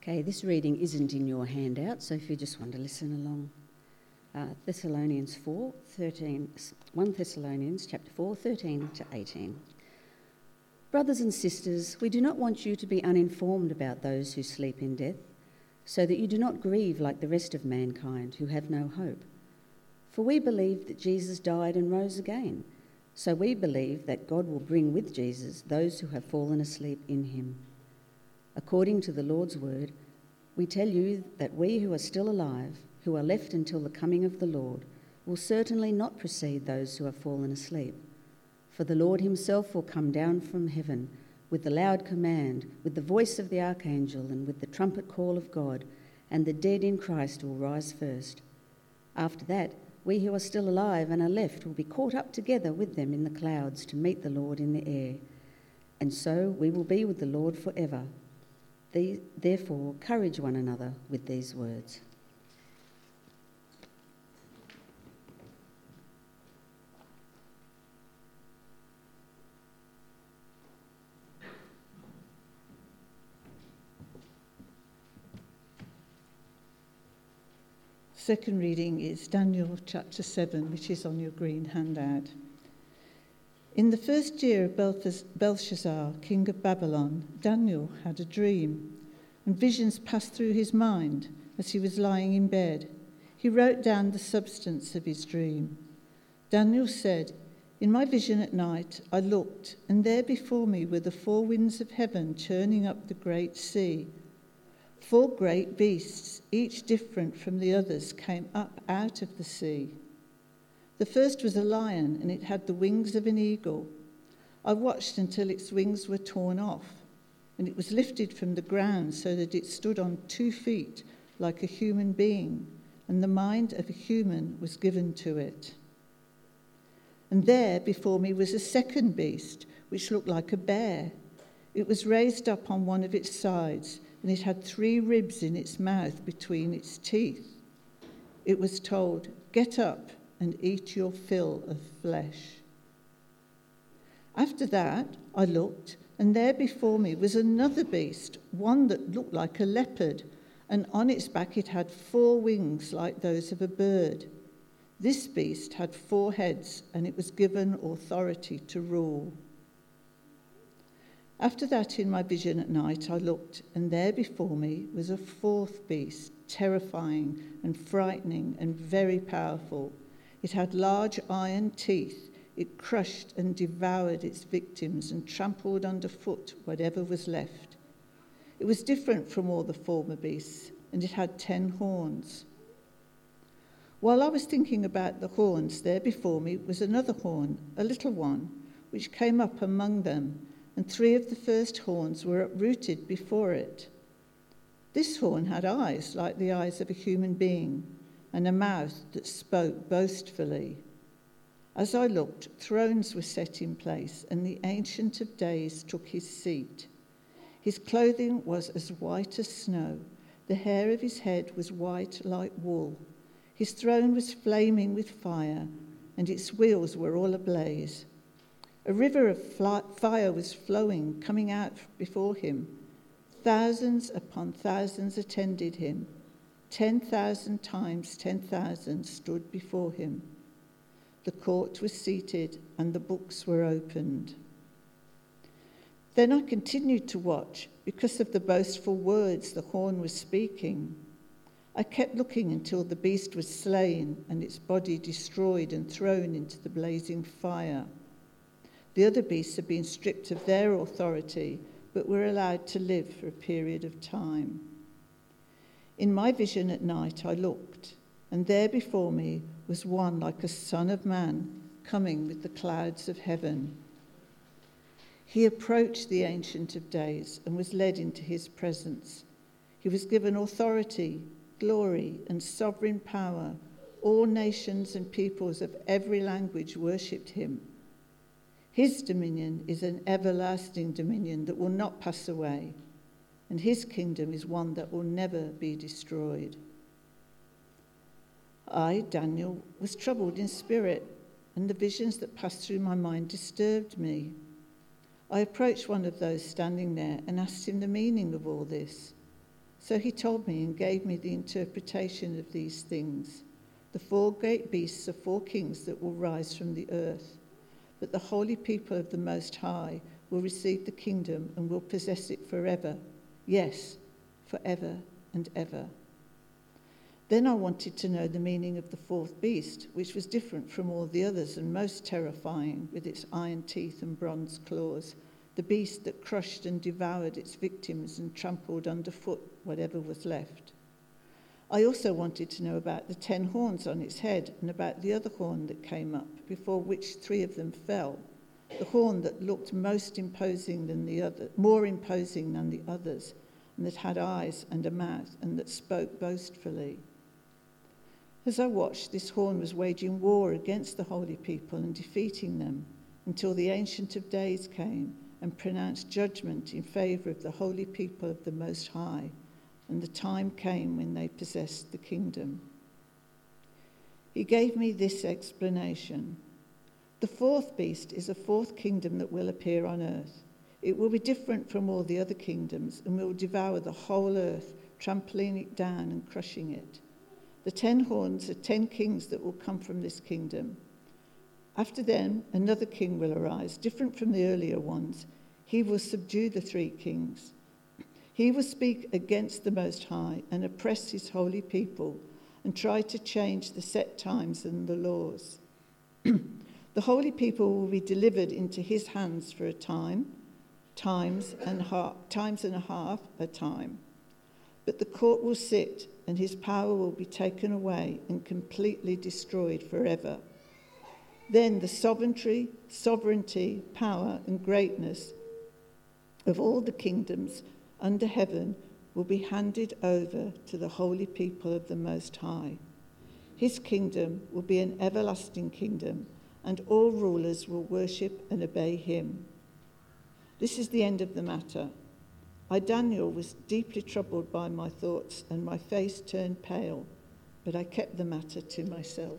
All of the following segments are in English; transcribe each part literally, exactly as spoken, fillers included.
Okay, this reading isn't in your handout, so if you just want to listen along. Uh, Thessalonians four, thirteen, First Thessalonians chapter four, thirteen to eighteen. Brothers and sisters, we do not want you to be uninformed about those who sleep in death, so that you do not grieve like the rest of mankind who have no hope. For we believe that Jesus died and rose again, so we believe that God will bring with Jesus those who have fallen asleep in him. According to the Lord's word, we tell you that we who are still alive, who are left until the coming of the Lord, will certainly not precede those who have fallen asleep. For the Lord himself will come down from heaven with the loud command, with the voice of the archangel, and with the trumpet call of God, and the dead in Christ will rise first. After that, we who are still alive and are left will be caught up together with them in the clouds to meet the Lord in the air. And so we will be with the Lord forever. The, therefore, encourage one another with these words. Second reading is Daniel chapter seven, which is on your green handout. In the first year of Belshazzar, king of Babylon, Daniel had a dream, and visions passed through his mind as he was lying in bed. He wrote down the substance of his dream. Daniel said, "In my vision at night I looked, and there before me were the four winds of heaven churning up the great sea. Four great beasts, each different from the others, came up out of the sea. The first was a lion, and it had the wings of an eagle. I watched until its wings were torn off, and it was lifted from the ground so that it stood on two feet like a human being, and the mind of a human was given to it. And there before me was a second beast, which looked like a bear. It was raised up on one of its sides, and it had three ribs in its mouth between its teeth. It was told, 'Get up and eat your fill of flesh.' After that, I looked, and there before me was another beast, one that looked like a leopard, and on its back it had four wings like those of a bird. This beast had four heads, and it was given authority to rule. After that, in my vision at night, I looked, and there before me was a fourth beast, terrifying and frightening and very powerful. It had large iron teeth. It crushed and devoured its victims and trampled underfoot whatever was left. It was different from all the former beasts, and it had ten horns. While I was thinking about the horns, there before me was another horn, a little one, which came up among them, and three of the first horns were uprooted before it. This horn had eyes like the eyes of a human being, and a mouth that spoke boastfully. As I looked, thrones were set in place, and the Ancient of Days took his seat. His clothing was as white as snow. The hair of his head was white like wool. His throne was flaming with fire, and its wheels were all ablaze. A river of fly- fire was flowing, coming out before him. Thousands upon thousands attended him. Ten thousand times ten thousand stood before him. The court was seated, and the books were opened. Then I continued to watch because of the boastful words the horn was speaking. I kept looking until the beast was slain and its body destroyed and thrown into the blazing fire. The other beasts had been stripped of their authority, but were allowed to live for a period of time. In my vision at night I looked, and there before me was one like a son of man coming with the clouds of heaven. He approached the Ancient of Days and was led into his presence. He was given authority, glory, and sovereign power. All nations and peoples of every language worshipped him. His dominion is an everlasting dominion that will not pass away, and his kingdom is one that will never be destroyed. I, Daniel, was troubled in spirit, and the visions that passed through my mind disturbed me. I approached one of those standing there and asked him the meaning of all this. So he told me and gave me the interpretation of these things. The four great beasts are four kings that will rise from the earth. But the holy people of the Most High will receive the kingdom and will possess it forever. Yes, forever and ever. Then I wanted to know the meaning of the fourth beast, which was different from all the others and most terrifying, with its iron teeth and bronze claws, the beast that crushed and devoured its victims and trampled underfoot whatever was left. I also wanted to know about the ten horns on its head and about the other horn that came up, before which three of them fell, the horn that looked most imposing than the other, more imposing than the others, and that had eyes and a mouth, and that spoke boastfully. As I watched, this horn was waging war against the holy people and defeating them, until the Ancient of Days came and pronounced judgment in favour of the holy people of the Most High, and the time came when they possessed the kingdom. He gave me this explanation. The fourth beast is a fourth kingdom that will appear on earth. It will be different from all the other kingdoms and will devour the whole earth, trampling it down and crushing it. The ten horns are ten kings that will come from this kingdom. After them, another king will arise, different from the earlier ones. He will subdue the three kings. He will speak against the Most High and oppress his holy people and try to change the set times and the laws. The holy people will be delivered into his hands for a time, times and half, times and a half a time. But the court will sit, and his power will be taken away and completely destroyed forever. Then the sovereignty, sovereignty, power, and greatness of all the kingdoms under heaven will be handed over to the holy people of the Most High. His kingdom will be an everlasting kingdom, and all rulers will worship and obey him. This is the end of the matter. I, Daniel, was deeply troubled by my thoughts, and my face turned pale, but I kept the matter to myself.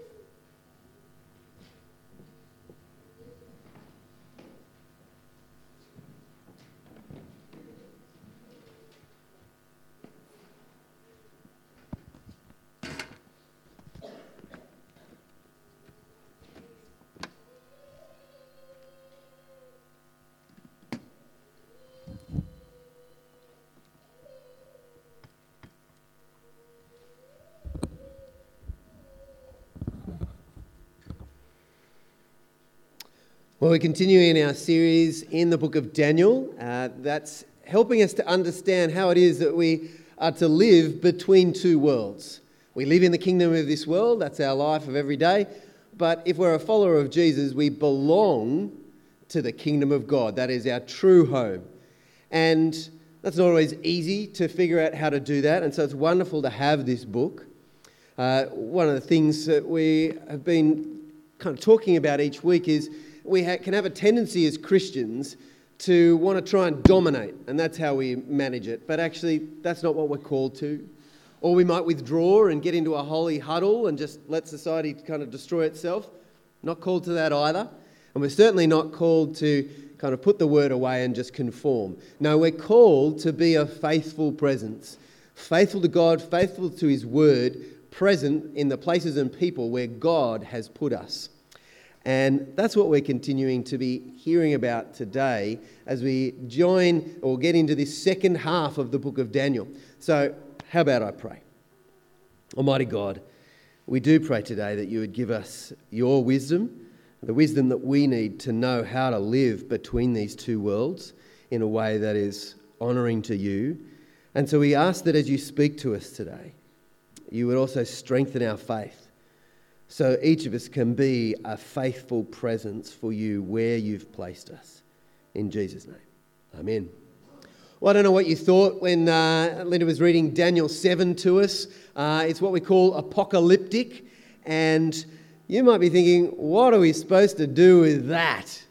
Well, we're continuing our series in the book of Daniel. Uh, that's helping us to understand how it is that we are to live between two worlds. We live in the kingdom of this world, that's our life of every day. But if we're a follower of Jesus, we belong to the kingdom of God. That is our true home. And that's not always easy to figure out how to do that. And so it's wonderful to have this book. Uh, one of the things that we have been kind of talking about each week is we ha- can have a tendency as Christians to want to try and dominate, and that's how we manage it. But actually, that's not what we're called to. Or we might withdraw and get into a holy huddle and just let society kind of destroy itself. Not called to that either. And we're certainly not called to kind of put the word away and just conform. No, we're called to be a faithful presence. Faithful to God, faithful to his word, present in the places and people where God has put us. And that's what we're continuing to be hearing about today as we join or get into this second half of the book of Daniel. So how about I pray? Almighty God, we do pray today that you would give us your wisdom, the wisdom that we need to know how to live between these two worlds in a way that is honouring to you. And so we ask that as you speak to us today, you would also strengthen our faith, so each of us can be a faithful presence for you where you've placed us. In Jesus' name, amen. Well, I don't know what you thought when uh, Linda was reading Daniel seven to us. Uh, it's what we call apocalyptic. And you might be thinking, what are we supposed to do with that?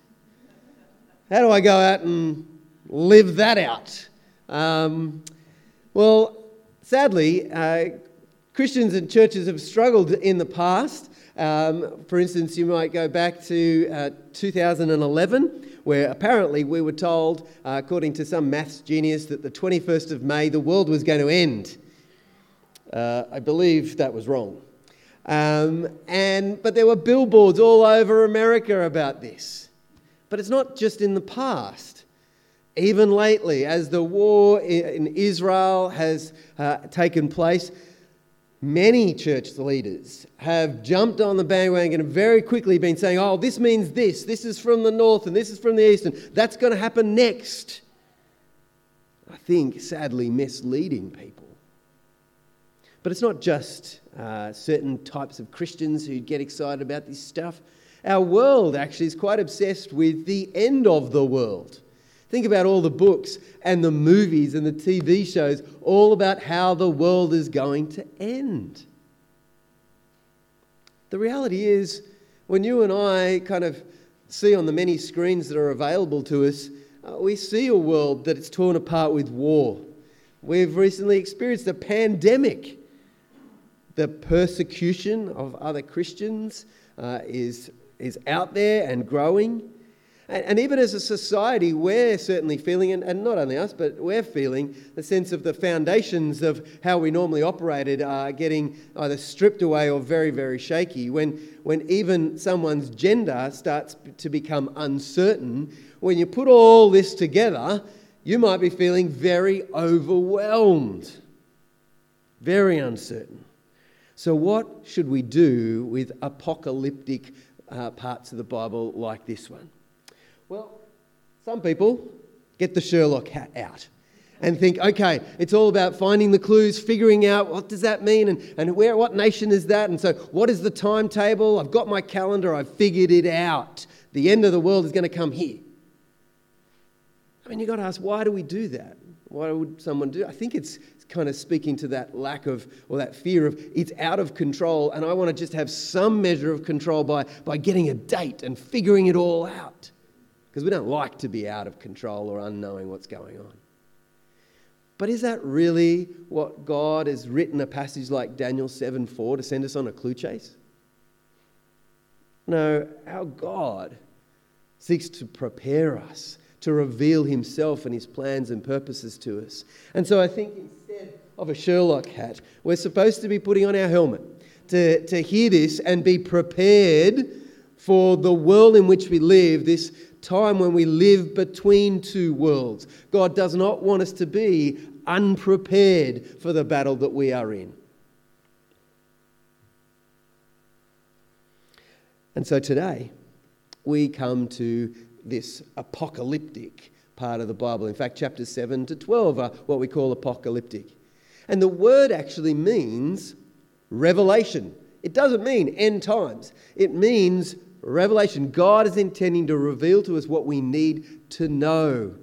How do I go out and live that out? Um, well, sadly, uh, Christians and churches have struggled in the past. Um, for instance, you might go back to uh, two thousand eleven where apparently we were told, uh, according to some maths genius, that the twenty-first of May the world was going to end. Uh, I believe that was wrong. Um, and but there were billboards all over America about this. But it's not just in the past. Even lately, as the war in Israel has uh, taken place, many church leaders have jumped on the bandwagon and very quickly been saying, oh, this means this, this is from the north and this is from the east, and that's going to happen next. I think, sadly, misleading people. But it's not just uh, certain types of Christians who get excited about this stuff. Our world actually is quite obsessed with the end of the world. Think about all the books and the movies and the T V shows all about how the world is going to end. The reality is, when you and I kind of see on the many screens that are available to us, uh, we see a world that is torn apart with war. We've recently experienced a pandemic. The persecution of other Christians uh, is, is out there and growing. And, and even as a society, we're certainly feeling, and, and not only us, but we're feeling the sense of the foundations of how we normally operated are getting either stripped away or very, very shaky. When, when even someone's gender starts to become uncertain, when you put all this together, you might be feeling very overwhelmed, very uncertain. So what should we do with apocalyptic uh, parts of the Bible like this one? Well, some people get the Sherlock hat out and think, okay, it's all about finding the clues, figuring out what does that mean and, and where, what nation is that? And so what is the timetable? I've got my calendar, I've figured it out. The end of the world is going to come here. I mean, you've got to ask, why do we do that? Why would someone do it? I think it's kind of speaking to that lack of, or that fear of, it's out of control and I want to just have some measure of control by, by getting a date and figuring it all out. Because we don't like to be out of control or unknowing what's going on. But is that really what God has written a passage like Daniel seven four to send us on a clue chase? No, our God seeks to prepare us, to reveal himself and his plans and purposes to us. And so I think instead of a Sherlock hat, we're supposed to be putting on our helmet to, to hear this and be prepared for the world in which we live, this time when we live between two worlds. God does not want us to be unprepared for the battle that we are in. And so today, we come to this apocalyptic part of the Bible. In fact, chapters seven to twelve are what we call apocalyptic. And the word actually means revelation. It doesn't mean end times. It means revelation. God is intending to reveal to us what we need to know.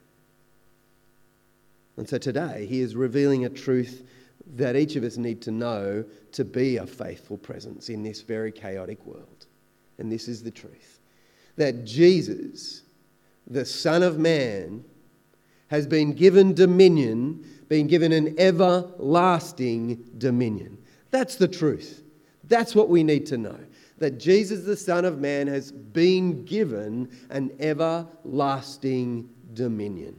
And so today, he is revealing a truth that each of us need to know to be a faithful presence in this very chaotic world. And this is the truth. That Jesus, the Son of Man, has been given dominion, been given an everlasting dominion. That's the truth. That's what we need to know. That Jesus, the Son of Man, has been given an everlasting dominion.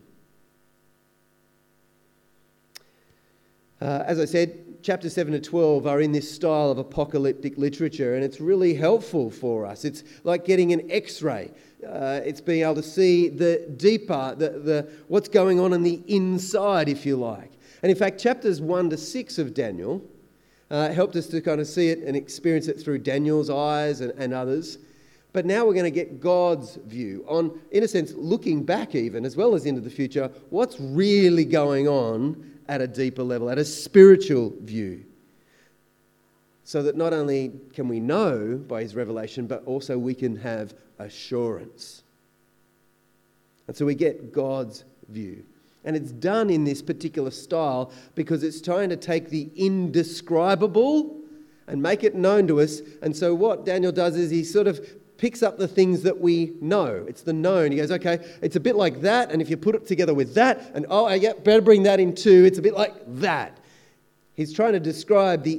Uh, as I said, chapters seven to twelve are in this style of apocalyptic literature, and it's really helpful for us. It's like getting an X-ray. Uh, it's being able to see the deeper, the, the what's going on in the inside, if you like. And in fact, chapters one to six of Daniel uh, helped us to kind of see it and experience it through Daniel's eyes and, and others. But now we're going to get God's view on, in a sense, looking back even, as well as into the future, what's really going on at a deeper level, at a spiritual view. So that not only can we know by his revelation, but also we can have assurance. And so we get God's view. And it's done in this particular style because it's trying to take the indescribable and make it known to us. And so what Daniel does is he sort of picks up the things that we know. It's the known. He goes, okay, it's a bit like that, and if you put it together with that, and oh, yeah, better bring that in too, it's a bit like that. He's trying to describe the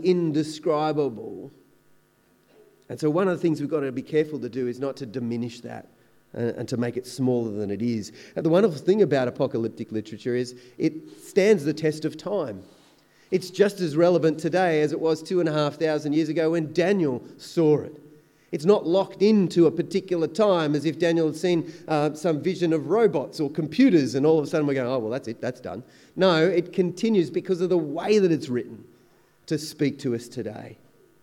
indescribable. And so one of the things we've got to be careful to do is not to diminish that and, and to make it smaller than it is. And the wonderful thing about apocalyptic literature is it stands the test of time. It's just as relevant today as it was two and a half thousand years ago when Daniel saw it. It's not locked into a particular time as if Daniel had seen uh, some vision of robots or computers and all of a sudden we're going, oh, well, that's it, that's done. No, it continues because of the way that it's written to speak to us today.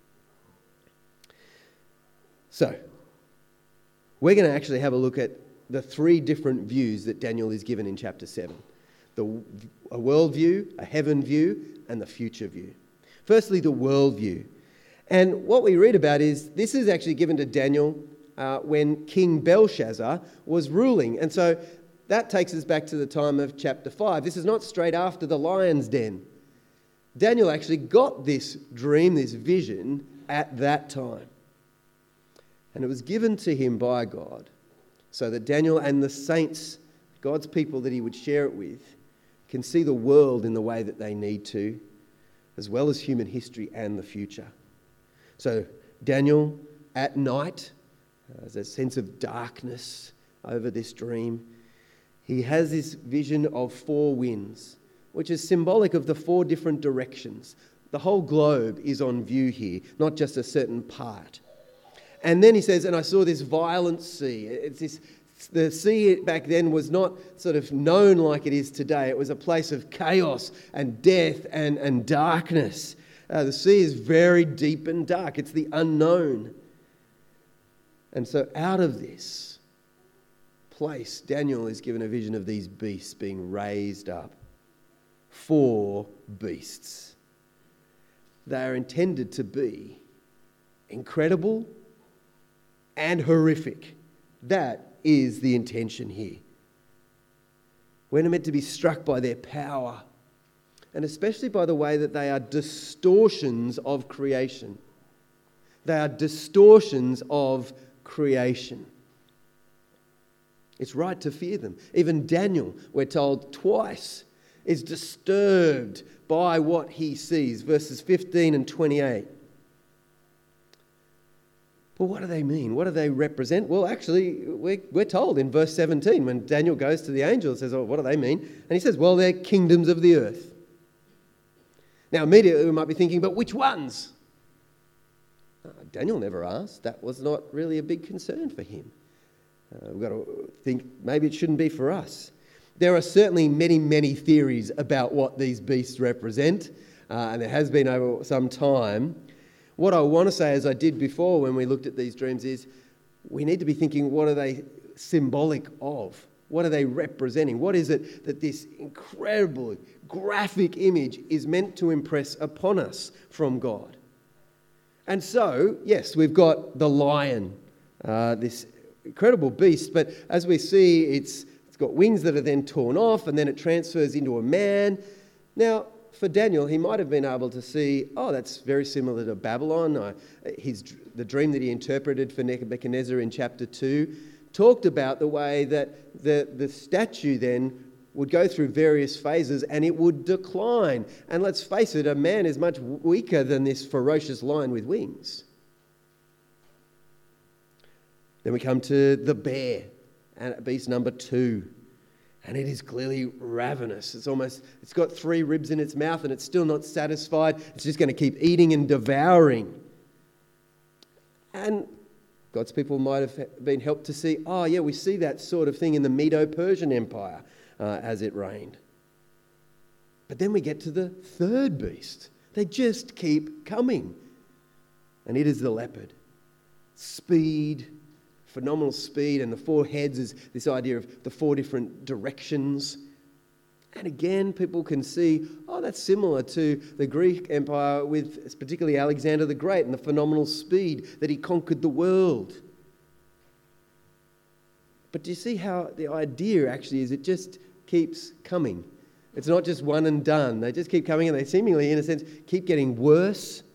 So, we're going to actually have a look at the three different views that Daniel is given in chapter seven. The, a world view, a heaven view, and the future view. Firstly, the world view. And what we read about is this is actually given to Daniel uh, when King Belshazzar was ruling. And so that takes us back to the time of chapter five. This is not straight after the lion's den. Daniel actually got this dream, this vision, at that time. And it was given to him by God so that Daniel and the saints, God's people that he would share it with, can see the world in the way that they need to, as well as human history and the future. So Daniel, at night, there's a sense of darkness over this dream. He has this vision of four winds, which is symbolic of the four different directions. The whole globe is on view here, not just a certain part. And then he says, and I saw this violent sea. It's this, the sea back then was not sort of known like it is today. It was a place of chaos and death and, and darkness. Uh, the sea is very deep and dark. It's the unknown. And so out of this place, Daniel is given a vision of these beasts being raised up. Four beasts. They are intended to be incredible and horrific. That is the intention here. We're meant to be struck by their power, and especially by the way that they are distortions of creation. They are distortions of creation. It's right to fear them. Even Daniel, we're told twice, is disturbed by what he sees. Verses fifteen and twenty-eight. Well, what do they mean? What do they represent? Well, actually, we're, we're told in verse seventeen, when Daniel goes to the angel and says, oh, what do they mean? And he says, well, they're kingdoms of the earth. Now, immediately we might be thinking, but which ones? Uh, Daniel never asked. That was not really a big concern for him. Uh, we've got to think maybe it shouldn't be for us. There are certainly many, many theories about what these beasts represent, uh, and there has been over some time. What I want to say, as I did before when we looked at these dreams, is we need to be thinking, what are they symbolic of? What are they representing? What is it that this incredible graphic image is meant to impress upon us from God? And so, yes, we've got the lion, uh, this incredible beast, but as we see, it's it's got wings that are then torn off, and then it transfers into a man. Now, for Daniel, he might have been able to see, oh, that's very similar to Babylon. Uh, his, the dream that he interpreted for Nebuchadnezzar in chapter two talked about the way that the, the statue then would go through various phases and it would decline. And let's face it, a man is much weaker than this ferocious lion with wings. Then we come to the bear, and beast number two. And it is clearly ravenous. It's almost, it's got three ribs in its mouth and it's still not satisfied. It's just going to keep eating and devouring. And God's people might have been helped to see, oh yeah, we see that sort of thing in the Medo-Persian Empire uh, as it reigned. But then we get to the third beast. They just keep coming. And it is the leopard. Speed, phenomenal speed, and the four heads is this idea of the four different directions. And again, people can see, oh, that's similar to the Greek Empire with particularly Alexander the Great and the phenomenal speed that he conquered the world. But do you see how the idea actually is it just keeps coming? It's not just one and done. They just keep coming and they seemingly, in a sense, keep getting worse.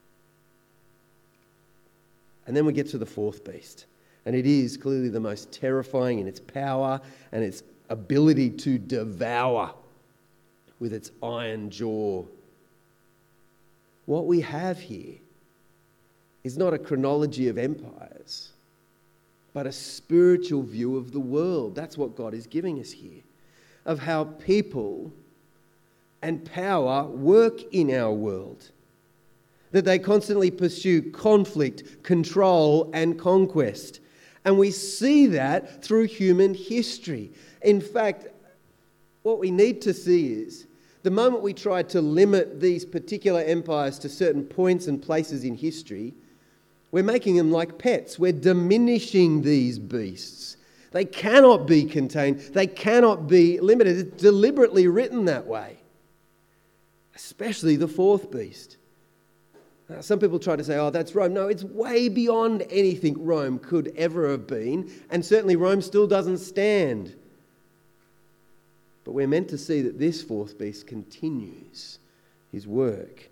And then we get to the fourth beast. And it is clearly the most terrifying in its power and its ability to devour with its iron jaw. What we have here is not a chronology of empires, but a spiritual view of the world. That's what God is giving us here, of how people and power work in our world. That they constantly pursue conflict, control, and conquest. And we see that through human history. In fact, what we need to see is the moment we try to limit these particular empires to certain points and places in history, we're making them like pets. We're diminishing these beasts. They cannot be contained. They cannot be limited. It's deliberately written that way, especially the fourth beast. Now, some people try to say, oh, that's Rome. No, it's way beyond anything Rome could ever have been, and certainly Rome still doesn't stand. But we're meant to see that this fourth beast continues his work.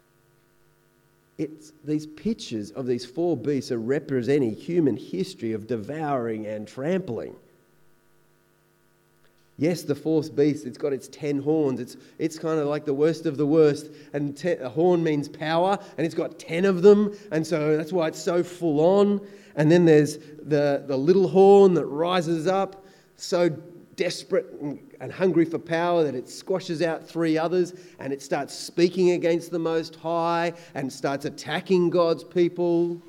It's, these pictures of these four beasts are representing human history of devouring and trampling. Yes, the fourth beast, it's got its ten horns. It's it's kind of like the worst of the worst. And ten, a horn means power, and it's got ten of them. And so that's why it's so full on. And then there's the, the little horn that rises up, so desperate and, and hungry for power that it squashes out three others, and it starts speaking against the Most High and starts attacking God's people.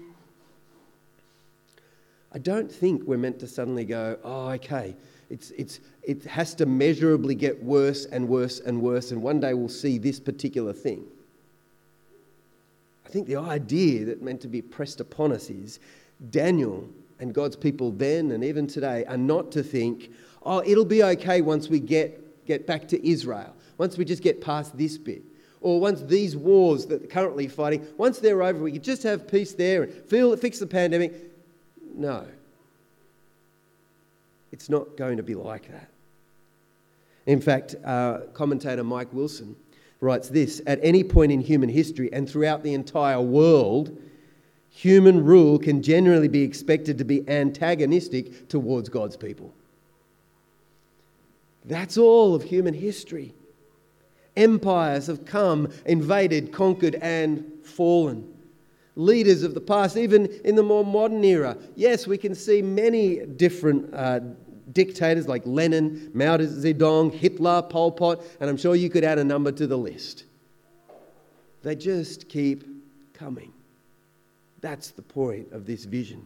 I don't think we're meant to suddenly go, oh, okay, It's, it's, it has to measurably get worse and worse and worse, and one day we'll see this particular thing. I think the idea that meant to be pressed upon us is Daniel and God's people then and even today are not to think, oh, it'll be okay once we get, get back to Israel, once we just get past this bit, or once these wars that they're currently fighting, once they're over, we could just have peace there and feel, fix the pandemic. No. It's not going to be like that. In fact, uh, commentator Mike Wilson writes this: at any point in human history and throughout the entire world, human rule can generally be expected to be antagonistic towards God's people. That's all of human history. Empires have come, invaded, conquered, and fallen. Leaders of the past, even in the more modern era. Yes, we can see many different uh, dictators like Lenin, Mao Zedong, Hitler, Pol Pot, and I'm sure you could add a number to the list. They just keep coming. That's the point of this vision.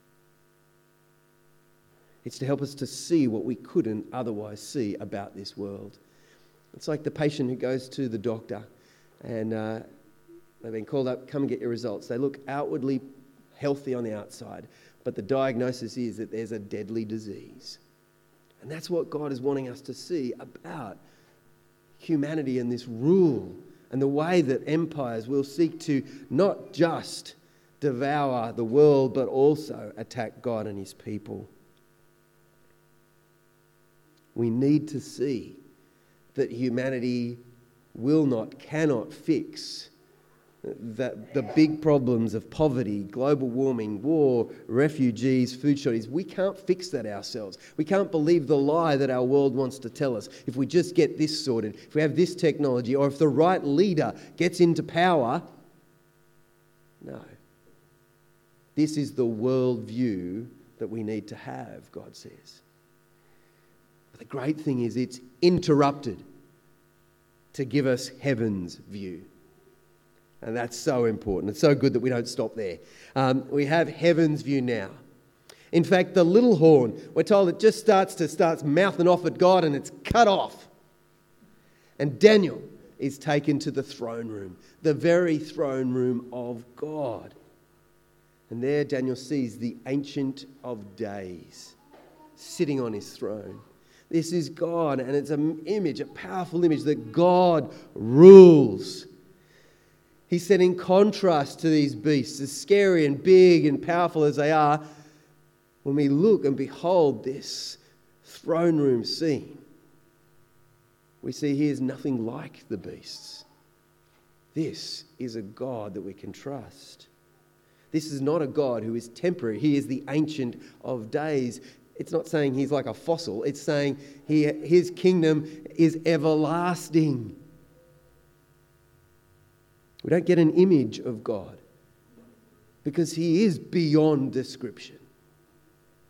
It's to help us to see what we couldn't otherwise see about this world. It's like the patient who goes to the doctor and uh, they've been called up, come and get your results. They look outwardly healthy on the outside, but the diagnosis is that there's a deadly disease. And that's what God is wanting us to see about humanity and this rule and the way that empires will seek to not just devour the world, but also attack God and his people. We need to see that humanity will not, cannot fix that the big problems of poverty, global warming, war, refugees, food shortages. We can't fix that ourselves. We can't believe the lie that our world wants to tell us. If we just get this sorted, if we have this technology, or if the right leader gets into power, no. This is the world view that we need to have, God says. But the great thing is it's interrupted to give us heaven's view. And that's so important. It's so good that we don't stop there. Um, we have heaven's view now. In fact, the little horn, we're told it just starts to starts mouthing off at God and it's cut off. And Daniel is taken to the throne room, the very throne room of God. And there Daniel sees the Ancient of Days sitting on his throne. This is God, and it's an image, a powerful image that God rules. He said, in contrast to these beasts, as scary and big and powerful as they are, when we look and behold this throne room scene, we see he is nothing like the beasts. This is a God that we can trust. This is not a God who is temporary. He is the Ancient of Days. It's not saying he's like a fossil. It's saying he, his kingdom is everlasting. We don't get an image of God because he is beyond description.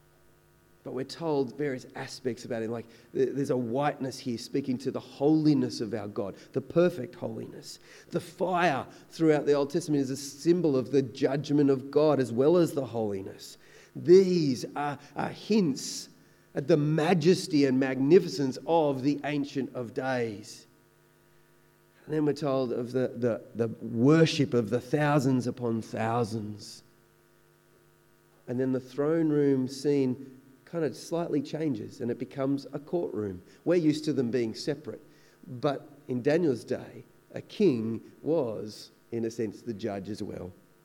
but we're told various aspects about him. Like there's a whiteness here speaking to the holiness of our God, the perfect holiness. The fire throughout the Old Testament is a symbol of the judgment of God as well as the holiness. These are, are hints at the majesty and magnificence of the Ancient of Days. And then we're told of the, the, the worship of the thousands upon thousands. And then the throne room scene kind of slightly changes and it becomes a courtroom. We're used to them being separate. But in Daniel's day, a king was, in a sense, the judge as well.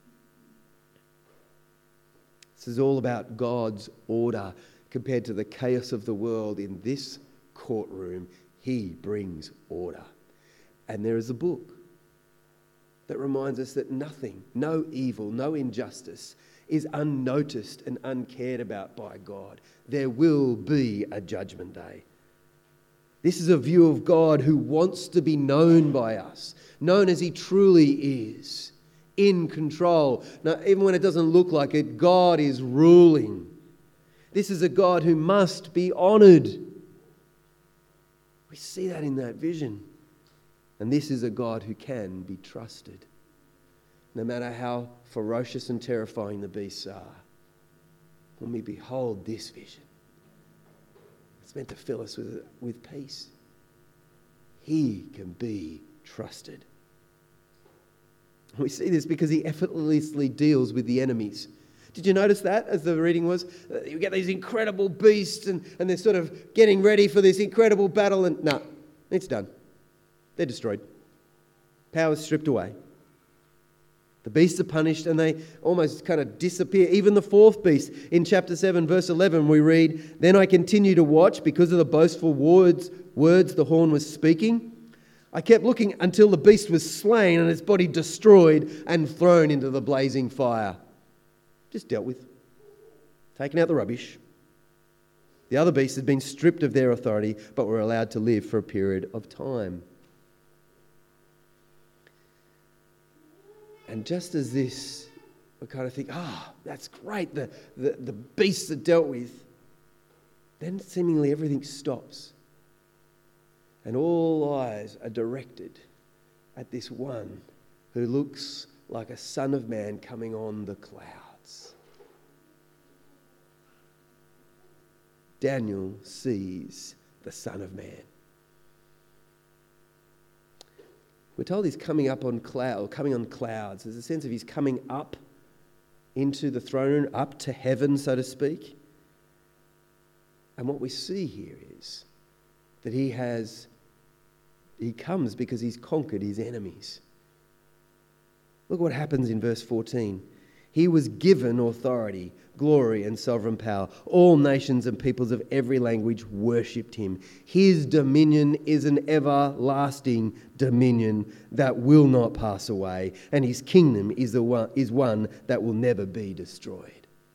This is all about God's order compared to the chaos of the world. In this courtroom, he brings order. And there is a book that reminds us that nothing, no evil, no injustice is unnoticed and uncared about by God. There will be a judgment day. This is a view of God who wants to be known by us, known as he truly is, in control. Now, even when it doesn't look like it, God is ruling. This is a God who must be honoured. We see that in that vision. And this is a God who can be trusted, no matter how ferocious and terrifying the beasts are. When we behold this vision, it's meant to fill us with, with peace. He can be trusted. We see this because he effortlessly deals with the enemies. Did you notice that as the reading was? You get these incredible beasts and, and they're sort of getting ready for this incredible battle and no, nah, it's done. They're destroyed. Power's stripped away. The beasts are punished and they almost kind of disappear. Even the fourth beast in chapter seven, verse eleven, we read, "Then I continued to watch because of the boastful words, words the horn was speaking. I kept looking until the beast was slain and its body destroyed and thrown into the blazing fire." Just dealt with. Taken out the rubbish. The other beasts had been stripped of their authority but were allowed to live for a period of time. And just as this, we kind of think, ah, oh, that's great, the, the, the beasts are dealt with. Then seemingly everything stops. And all eyes are directed at this one who looks like a son of man coming on the clouds. Daniel sees the Son of Man. We're told he's coming up on cloud, coming on clouds. There's a sense of he's coming up into the throne room, up to heaven, so to speak. And what we see here is that he has, he comes because he's conquered his enemies. Look what happens in verse fourteen. He was given authority, glory and sovereign power. All nations and peoples of every language worshipped him. His dominion is an everlasting dominion that will not pass away, and his kingdom is, the one, is one that will never be destroyed.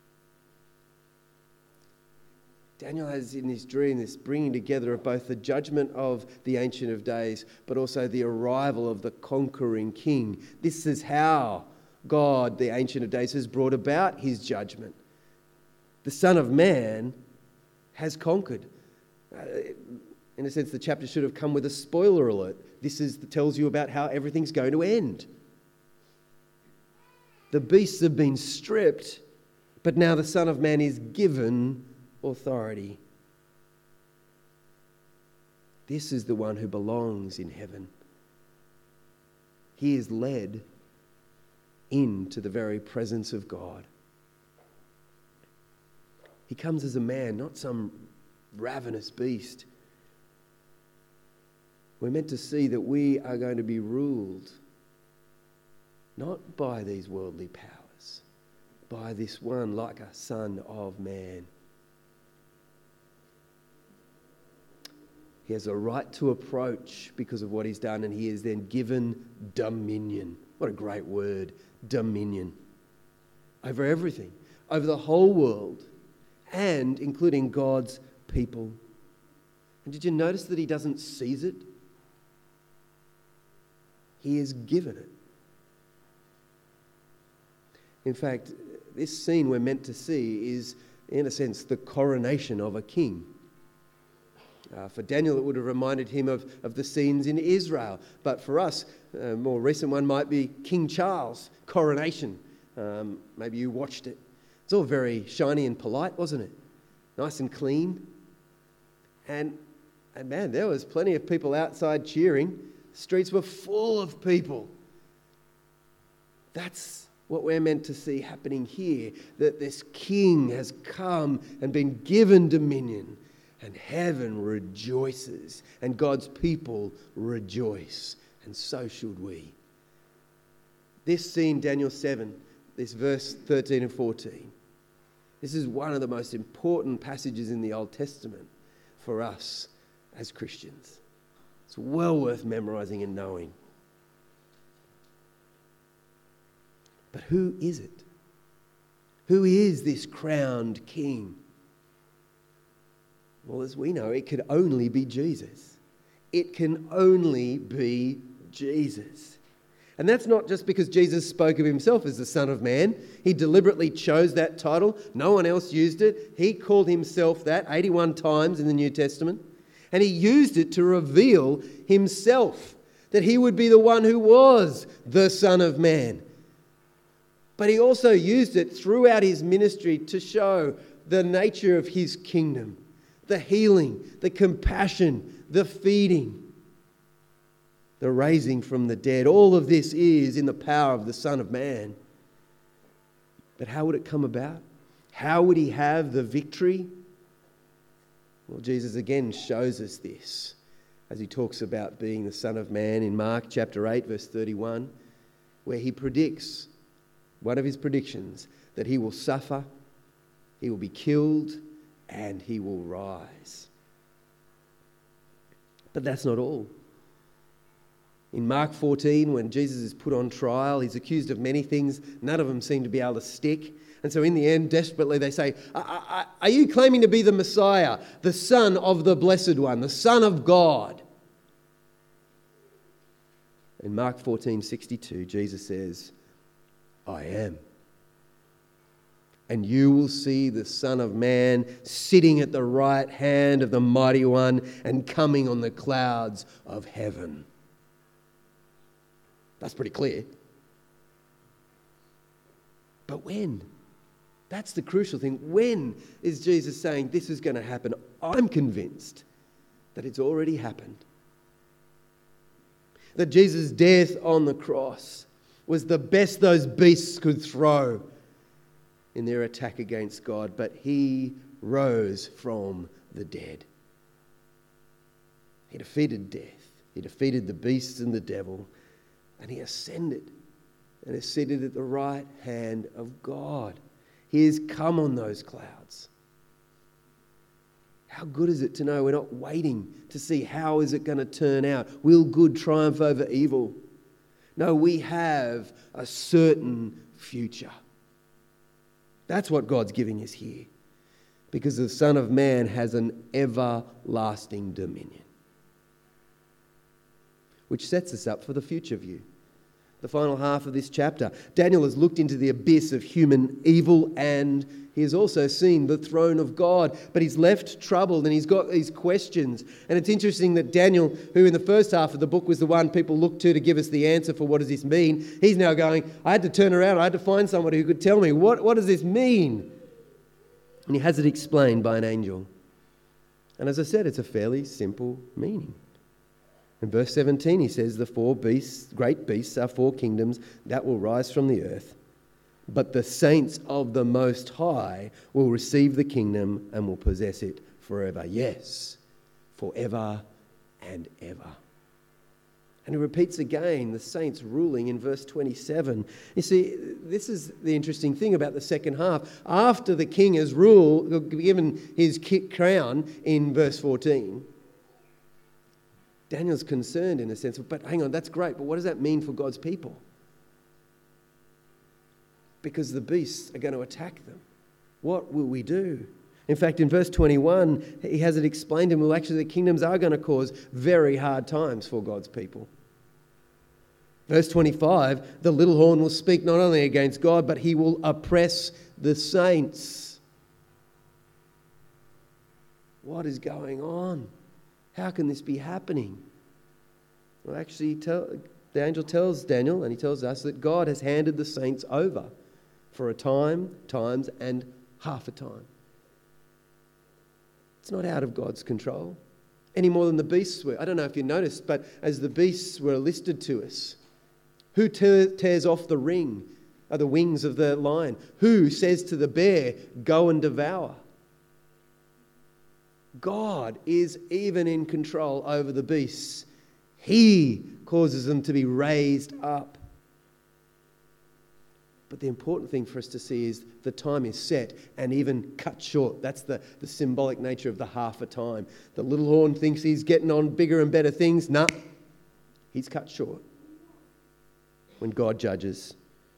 Daniel has in his dream this bringing together of both the judgment of the Ancient of Days, but also the arrival of the conquering king. This is how God, the Ancient of Days, has brought about his judgment. The Son of Man has conquered. Uh, in a sense, the chapter should have come with a spoiler alert. This is tells you about how everything's going to end. The beasts have been stripped, but now the Son of Man is given authority. This is the one who belongs in heaven. He is led into the very presence of God. He comes as a man, not some ravenous beast. We're meant to see that we are going to be ruled not by these worldly powers, by this one like a Son of Man. He has a right to approach because of what he's done, and he is then given dominion. What a great word, dominion. Over everything, over the whole world, and including God's people. And did you notice that he doesn't seize it? He is given it. In fact, this scene we're meant to see is in a sense, the coronation of a king. Uh, for Daniel, it would have reminded him of, of the scenes in Israel. But for us, a more recent one might be King Charles' coronation. Um, maybe you watched it. It's all very shiny and polite, wasn't it? Nice and clean. And, and man, there was plenty of people outside cheering. Streets were full of people. That's what we're meant to see happening here, that this king has come and been given dominion, and heaven rejoices, and God's people rejoice, and so should we. This scene, Daniel seven, this verse thirteen and fourteen, this is one of the most important passages in the Old Testament for us as Christians. It's well worth memorizing and knowing. But who is it? Who is this crowned king? Well, as we know, it could only be Jesus. It can only be Jesus. And that's not just because Jesus spoke of himself as the Son of Man. He deliberately chose that title. No one else used it. He called himself that eighty-one times in the New Testament. And he used it to reveal himself, that he would be the one who was the Son of Man. But he also used it throughout his ministry to show the nature of his kingdom, the healing, the compassion, the feeding, the raising from the dead. All of this is in the power of the Son of Man. But how would it come about? How would he have the victory? Well, Jesus again shows us this as he talks about being the Son of Man in Mark chapter eight, verse thirty-one, where he predicts, one of his predictions, that he will suffer, he will be killed, and he will rise. But that's not all. In Mark fourteen, when Jesus is put on trial, he's accused of many things. None of them seem to be able to stick. And so in the end, desperately, they say, are you claiming to be the Messiah, the Son of the Blessed One, the Son of God? In Mark fourteen sixty-two, Jesus says, I am. And you will see the Son of Man sitting at the right hand of the Mighty One and coming on the clouds of heaven. That's pretty clear. But when? That's the crucial thing. When is Jesus saying this is going to happen? I'm convinced that it's already happened. That Jesus' death on the cross was the best those beasts could throw in their attack against God, but he rose from the dead. He defeated death. He defeated the beasts and the devil, and he ascended and is seated at the right hand of God. He has come on those clouds. How good is it to know we're not waiting to see how is it going to turn out? Will good triumph over evil? No, we have a certain future. That's what God's giving us here. Because the Son of Man has an everlasting dominion. Which sets us up for the future view. The final half of this chapter. Daniel has looked into the abyss of human evil, and he has also seen the throne of God. But he's left troubled and he's got these questions. And it's interesting that Daniel, who in the first half of the book was the one people looked to to give us the answer for what does this mean, he's now going, I had to turn around, I had to find somebody who could tell me, what, what does this mean? And he has it explained by an angel. And as I said, it's a fairly simple meaning. In verse seventeen, he says, the four beasts, great beasts are four kingdoms that will rise from the earth. But the saints of the Most High will receive the kingdom and will possess it forever. Yes, forever and ever. And he repeats again the saints ruling in verse twenty-seven. You see, this is the interesting thing about the second half. After the king has ruled, given his crown in verse fourteen, Daniel's concerned in a sense of, but hang on, that's great, but what does that mean for God's people? Because the beasts are going to attack them. What will we do? In fact, in verse twenty-one, he has it explained to him, well, actually the kingdoms are going to cause very hard times for God's people. Verse twenty-five, the little horn will speak not only against God, but he will oppress the saints. What is going on? How can this be happening? Well, actually, tell, the angel tells Daniel, and he tells us, that God has handed the saints over for a time, times, and half a time. It's not out of God's control, any more than the beasts were. I don't know if you noticed, but as the beasts were listed to us, who te- tears off the ring, or the wings of the lion? Who says to the bear, go and devour? God is even in control over the beasts. He causes them to be raised up. But the important thing for us to see is the time is set and even cut short. That's the, the symbolic nature of the half a time. The little horn thinks he's getting on bigger and better things. Nah, he's cut short when God judges.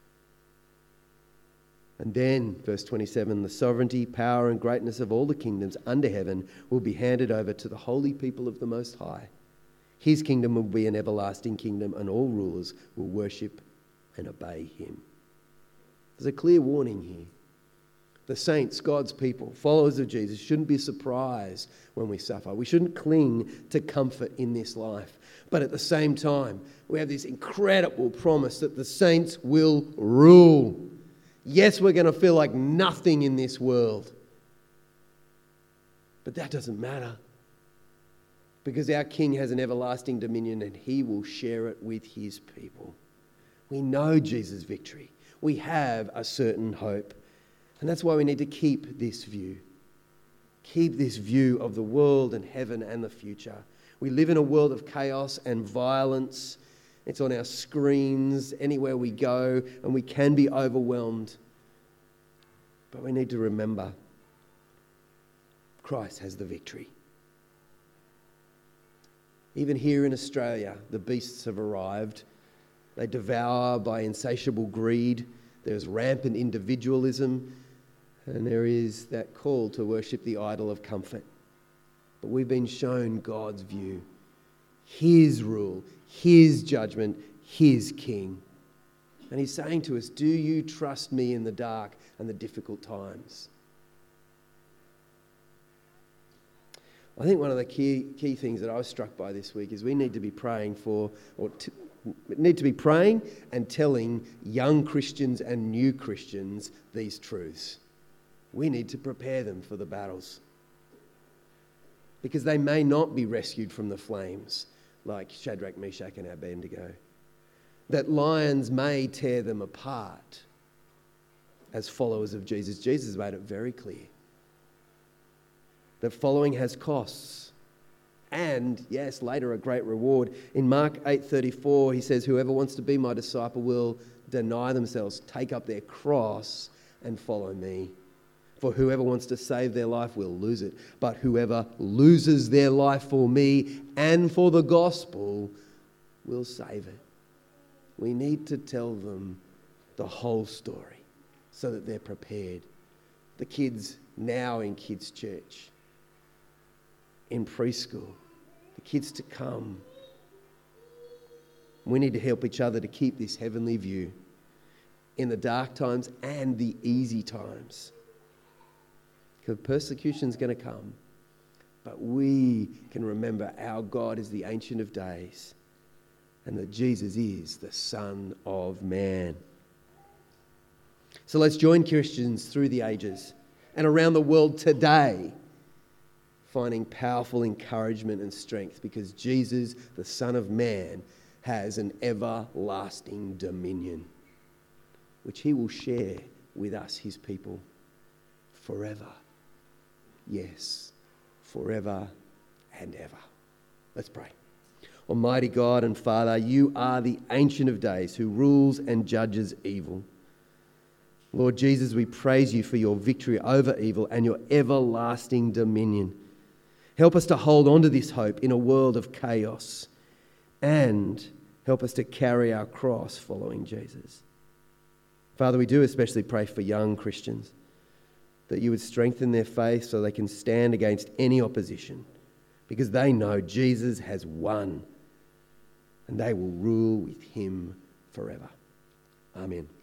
And then, verse twenty-seven, the sovereignty, power and greatness of all the kingdoms under heaven will be handed over to the holy people of the Most High. His kingdom will be an everlasting kingdom, and all rulers will worship and obey him. There's a clear warning here. The saints, God's people, followers of Jesus, shouldn't be surprised when we suffer. We shouldn't cling to comfort in this life. But at the same time, we have this incredible promise that the saints will rule. Yes, we're going to feel like nothing in this world. But that doesn't matter. Because our King has an everlasting dominion and he will share it with his people. We know Jesus' victory. We have a certain hope. And that's why we need to keep this view. Keep this view of the world and heaven and the future. We live in a world of chaos and violence. It's on our screens, anywhere we go, and we can be overwhelmed. But we need to remember Christ has the victory. Even here in Australia, the beasts have arrived. They devour by insatiable greed. There's rampant individualism. And there is that call to worship the idol of comfort. But we've been shown God's view, his rule, his judgment, his king. And he's saying to us, do you trust me in the dark and the difficult times? I think one of the key key things that I was struck by this week is we need to be praying for, or to, need to be praying and telling young Christians and new Christians these truths. We need to prepare them for the battles. Because they may not be rescued from the flames like Shadrach, Meshach and Abednego. That lions may tear them apart as followers of Jesus. Jesus made it very clear that following has costs and, yes, later a great reward. In Mark eight thirty-four, he says, whoever wants to be my disciple will deny themselves, take up their cross and follow me. For whoever wants to save their life will lose it. But whoever loses their life for me and for the gospel will save it. We need to tell them the whole story so that they're prepared. The kids now in kids' church, in preschool, the kids to come. We need to help each other to keep this heavenly view in the dark times and the easy times. Because persecution's going to come. But we can remember our God is the Ancient of Days and that Jesus is the Son of Man. So let's join Christians through the ages and around the world today, finding powerful encouragement and strength because Jesus, the Son of Man, has an everlasting dominion, which he will share with us, his people, forever. Yes, forever and ever. Let's pray. Almighty God and Father, you are the Ancient of Days who rules and judges evil. Lord Jesus, we praise you for your victory over evil and your everlasting dominion. Help us to hold on to this hope in a world of chaos and help us to carry our cross following Jesus. Father, we do especially pray for young Christians, that you would strengthen their faith so they can stand against any opposition because they know Jesus has won and they will rule with him forever. Amen.